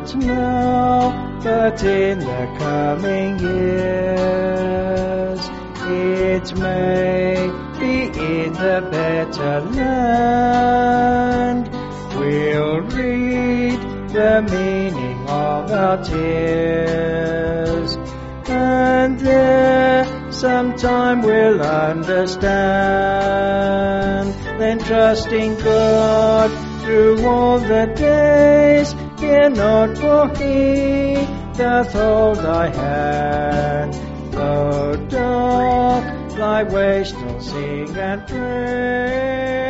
not now, but in the coming years. It may be in the better land. We'll read the meaning of our tears, and there sometime we'll understand. Then trusting God through all the days, fear not, for He doth hold thy hand. Though dark thy way, still sing and pray.